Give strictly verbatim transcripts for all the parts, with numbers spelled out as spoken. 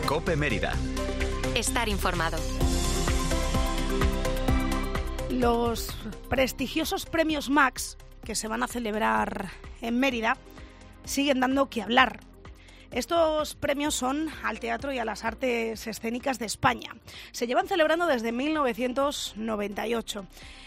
COPE Mérida. Estar informado. Los prestigiosos premios Max, que se van a celebrar en Mérida, siguen dando que hablar. Estos premios son al teatro y a las artes escénicas de España. Se llevan celebrando desde mil novecientos noventa y ocho.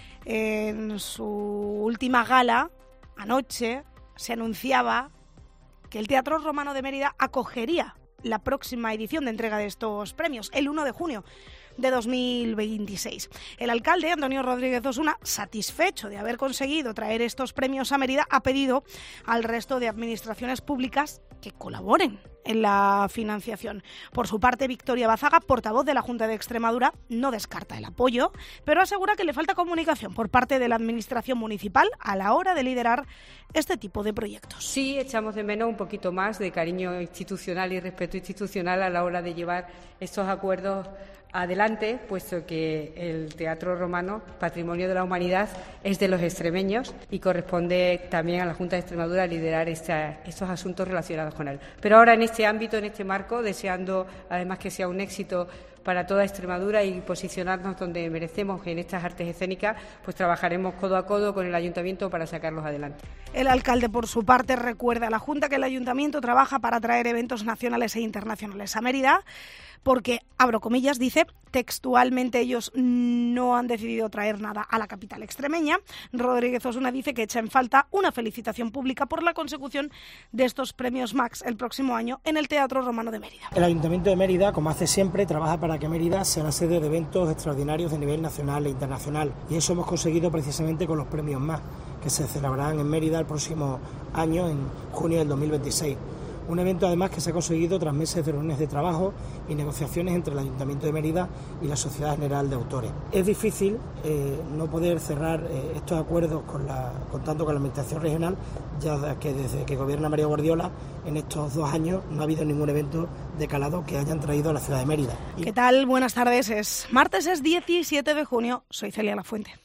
En su última gala, anoche, se anunciaba que el Teatro Romano de Mérida acogería la próxima edición de entrega de estos premios, el uno de junio de dos mil veintiséis. El alcalde, Antonio Rodríguez Osuna, satisfecho de haber conseguido traer estos premios a Mérida, ha pedido al resto de administraciones públicas que colaboren en la financiación. Por su parte, Victoria Bazaga, portavoz de la Junta de Extremadura, no descarta el apoyo, pero asegura que le falta comunicación por parte de la administración municipal a la hora de liderar este tipo de proyectos. Sí, echamos de menos un poquito más de cariño institucional y respeto institucional a la hora de llevar estos acuerdos adelante, puesto que el Teatro Romano, Patrimonio de la Humanidad, es de los extremeños y corresponde también a la Junta de Extremadura liderar esta, estos asuntos relacionados con él. Pero ahora en este ámbito, en este marco, deseando además que sea un éxito para toda Extremadura y posicionarnos donde merecemos en estas artes escénicas, pues trabajaremos codo a codo con el Ayuntamiento para sacarlos adelante. El alcalde, por su parte, recuerda a la Junta que el Ayuntamiento trabaja para traer eventos nacionales e internacionales a Mérida, porque, abro comillas, dice, textualmente ellos no han decidido traer nada a la capital extremeña. Rodríguez Osuna dice que echa en falta una felicitación pública por la consecución de estos premios Max el próximo año en el Teatro Romano de Mérida. El Ayuntamiento de Mérida, como hace siempre, trabaja para que Mérida sea la sede de eventos extraordinarios de nivel nacional e internacional, y eso hemos conseguido precisamente con los premios Max, que se celebrarán en Mérida el próximo año, en junio del dos mil veintiséis. Un evento además que se ha conseguido tras meses de reuniones de trabajo y negociaciones entre el Ayuntamiento de Mérida y la Sociedad General de Autores. Es difícil eh, no poder cerrar eh, estos acuerdos con la, contando con la Administración regional, ya que desde que gobierna María Guardiola en estos dos años no ha habido ningún evento de calado que hayan traído a la ciudad de Mérida. ¿Qué tal? Buenas tardes. Es martes, es diecisiete de junio. Soy Celia Lafuente.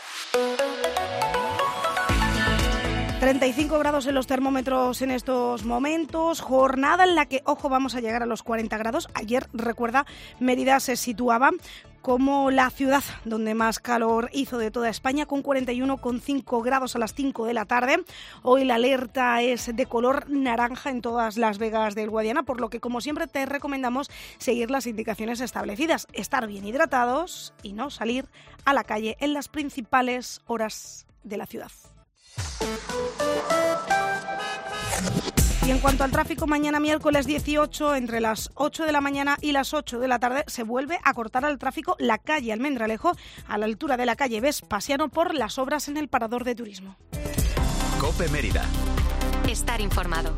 treinta y cinco grados en los termómetros en estos momentos, jornada en la que, ojo, vamos a llegar a los cuarenta grados. Ayer, recuerda, Mérida se situaba como la ciudad donde más calor hizo de toda España, con cuarenta y uno coma cinco grados a las cinco de la tarde. Hoy la alerta es de color naranja en todas las vegas del Guadiana, por lo que, como siempre, te recomendamos seguir las indicaciones establecidas, estar bien hidratados y no salir a la calle en las principales horas de la ciudad. Y en cuanto al tráfico, mañana miércoles dieciocho, entre las ocho de la mañana y las ocho de la tarde, se vuelve a cortar al tráfico la calle Almendralejo, a la altura de la calle Vespasiano, por las obras en el parador de turismo. COPE Mérida. Estar informado.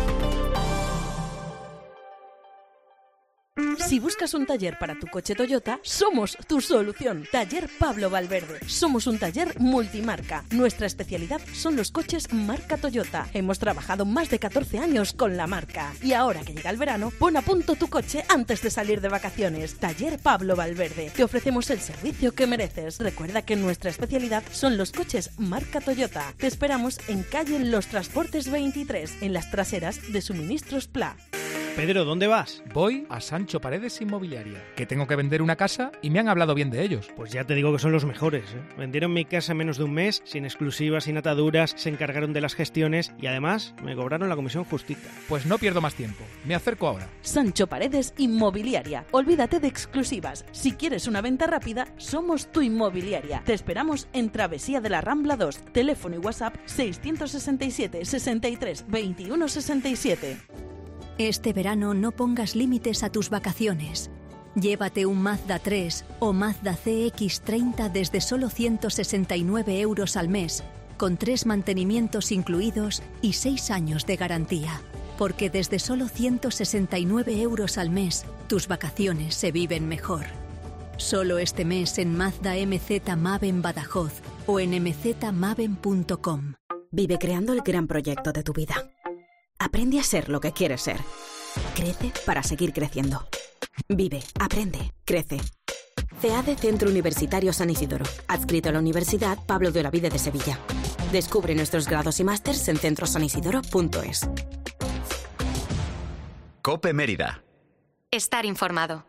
Si buscas un taller para tu coche Toyota, somos tu solución. Taller Pablo Valverde. Somos un taller multimarca. Nuestra especialidad son los coches marca Toyota. Hemos trabajado más de catorce años con la marca. Y ahora que llega el verano, pon a punto tu coche antes de salir de vacaciones. Taller Pablo Valverde. Te ofrecemos el servicio que mereces. Recuerda que nuestra especialidad son los coches marca Toyota. Te esperamos en calle Los Transportes veintitrés, en las traseras de Suministros Pla. Pedro, ¿dónde vas? Voy a Sancho Paredes Inmobiliaria, que tengo que vender una casa y me han hablado bien de ellos. Pues ya te digo que son los mejores, ¿eh? Vendieron mi casa en menos de un mes, sin exclusivas, sin ataduras, se encargaron de las gestiones y además me cobraron la comisión justita. Pues no pierdo más tiempo, me acerco ahora. Sancho Paredes Inmobiliaria. Olvídate de exclusivas. Si quieres una venta rápida, somos tu inmobiliaria. Te esperamos en Travesía de la Rambla dos. Teléfono y WhatsApp seiscientos sesenta y siete, sesenta y tres, veintiuno sesenta y siete. Este verano no pongas límites a tus vacaciones. Llévate un Mazda tres o Mazda C X treinta desde solo ciento sesenta y nueve euros al mes, con tres mantenimientos incluidos y seis años de garantía. Porque desde solo ciento sesenta y nueve euros al mes, tus vacaciones se viven mejor. Solo este mes en Mazda M Z Maven Badajoz o en m z maven punto com. Vive creando el gran proyecto de tu vida. Aprende a ser lo que quieres ser. Crece para seguir creciendo. Vive, aprende, crece. C A D E Centro Universitario San Isidoro, adscrito a la Universidad Pablo de Olavide de Sevilla. Descubre nuestros grados y másters en centro san isidoro punto es. COPE Mérida. estar informado.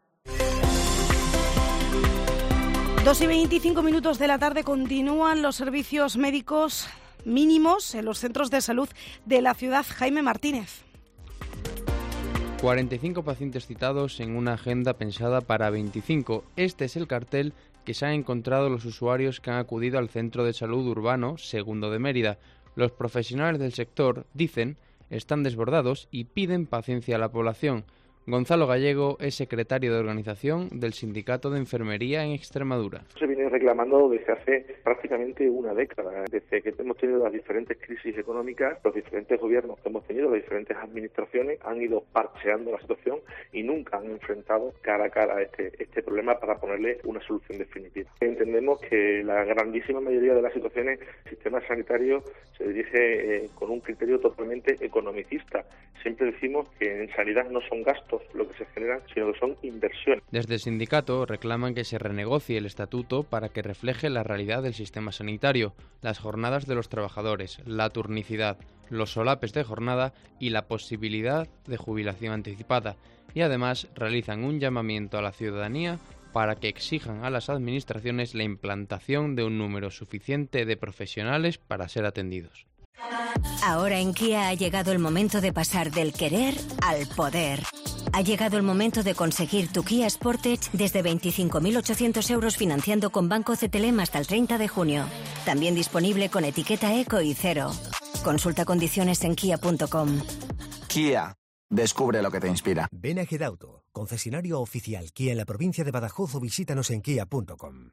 Dos y veinticinco minutos de la tarde continúan los servicios médicos mínimos en los centros de salud de la ciudad. Jaime Martínez. cuarenta y cinco pacientes citados en una agenda pensada para veinticinco. Este es el cartel que se han encontrado los usuarios que han acudido al Centro de Salud Urbano Segundo de Mérida. Los profesionales del sector, dicen, están desbordados y piden paciencia a la población. Gonzalo Gallego es secretario de organización del Sindicato de Enfermería en Extremadura. Se viene reclamando desde hace prácticamente una década, desde que hemos tenido las diferentes crisis económicas, los diferentes gobiernos que hemos tenido, las diferentes administraciones han ido parcheando la situación y nunca han enfrentado cara a cara a este, este problema para ponerle una solución definitiva. Entendemos que la grandísima mayoría de las situaciones el sistema sanitario se dirige eh, con un criterio totalmente economicista. Siempre decimos que en sanidad no son gastos lo que se generan, sino que son inversiones. Desde el sindicato reclaman que se renegocie el estatuto para que refleje la realidad del sistema sanitario, las jornadas de los trabajadores, la turnicidad, los solapes de jornada y la posibilidad de jubilación anticipada. Y además realizan un llamamiento a la ciudadanía para que exijan a las administraciones la implantación de un número suficiente de profesionales para ser atendidos. Ahora en Kia ha llegado el momento de pasar del querer al poder. Ha llegado el momento de conseguir tu Kia Sportage desde veinticinco mil ochocientos euros financiando con Banco C T L M hasta el treinta de junio. También disponible con etiqueta eco y cero. Consulta condiciones en kia punto com. Kia. Descubre lo que te inspira. Ven a Gedauto, concesionario oficial Kia en la provincia de Badajoz, o visítanos en kia punto com.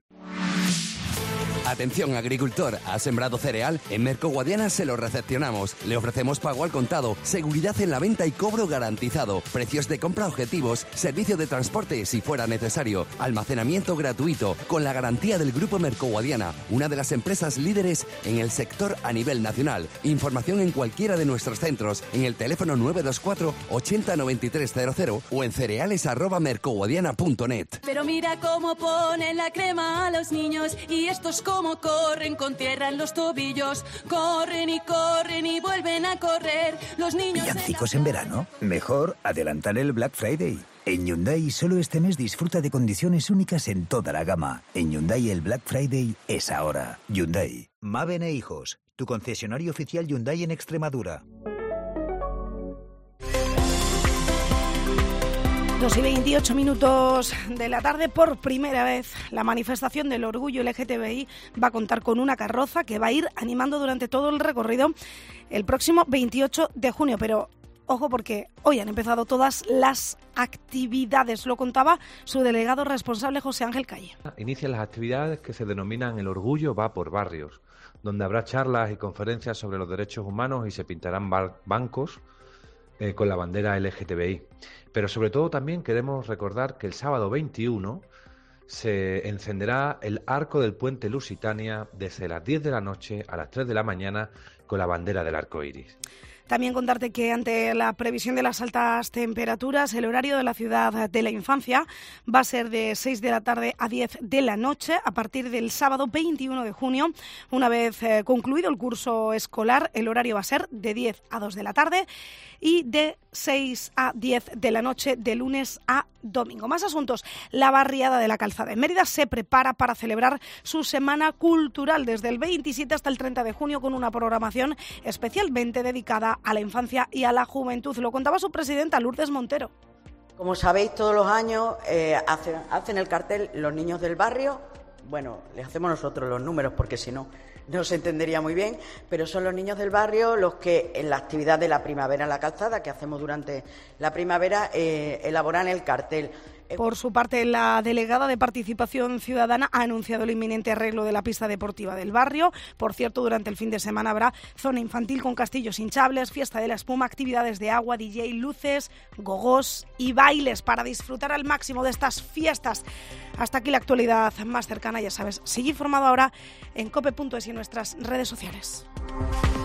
Atención agricultor, ¿has sembrado cereal? En Mercoguadiana se lo recepcionamos. Le ofrecemos pago al contado, seguridad en la venta y cobro garantizado, precios de compra objetivos, servicio de transporte si fuera necesario, almacenamiento gratuito, con la garantía del Grupo Mercoguadiana, una de las empresas líderes en el sector a nivel nacional. Información en cualquiera de nuestros centros, en el teléfono nueve dos cuatro ochenta noventa y tres cero cero o en cereales arroba mercoguadiana punto net. Pero mira cómo ponen la crema a los niños y estos como corren con tierra en los tobillos, corren y corren y vuelven a correr. Los niños. ¿Villancicos en verano? Mejor adelantar el Black Friday. En Hyundai solo este mes disfruta de condiciones únicas en toda la gama. En Hyundai el Black Friday es ahora. Hyundai. Maven e Hijos, tu concesionario oficial Hyundai en Extremadura. Dos y veintiocho minutos de la tarde, por primera vez, la manifestación del orgullo L G T B I va a contar con una carroza que va a ir animando durante todo el recorrido el próximo veintiocho de junio. Pero ojo, porque hoy han empezado todas las actividades. Lo contaba su delegado responsable, José Ángel Calle. Inician las actividades que se denominan El Orgullo va por barrios, donde habrá charlas y conferencias sobre los derechos humanos y se pintarán bar- bancos eh, con la bandera L G T B I. Pero sobre todo también queremos recordar que el sábado veintiuno se encenderá el arco del puente Lusitania desde las diez de la noche a las tres de la mañana con la bandera del arco iris. También contarte que ante la previsión de las altas temperaturas, el horario de la ciudad de la infancia va a ser de seis de la tarde a diez de la noche a partir del sábado veintiuno de junio. Una vez eh, concluido el curso escolar, el horario va a ser de diez a dos de la tarde y de seis a diez de la noche de lunes a domingo. Más asuntos. La barriada de la Calzada en Mérida se prepara para celebrar su semana cultural desde el veintisiete hasta el treinta de junio con una programación especialmente dedicada a la infancia y a la juventud. Lo contaba su presidenta, Lourdes Montero. Como sabéis, todos los años eh, hacen, hacen el cartel los niños del barrio. Bueno, les hacemos nosotros los números porque si no, no se entendería muy bien, pero son los niños del barrio los que en la actividad de la primavera en la calzada, que hacemos durante la primavera, eh, elaboran el cartel. Por su parte, la delegada de Participación Ciudadana ha anunciado el inminente arreglo de la pista deportiva del barrio. Por cierto, durante el fin de semana habrá zona infantil con castillos hinchables, fiesta de la espuma, actividades de agua, D J, luces, gogós y bailes para disfrutar al máximo de estas fiestas. Hasta aquí la actualidad más cercana, ya sabes. Sigue informado ahora en cope punto es y en nuestras redes sociales.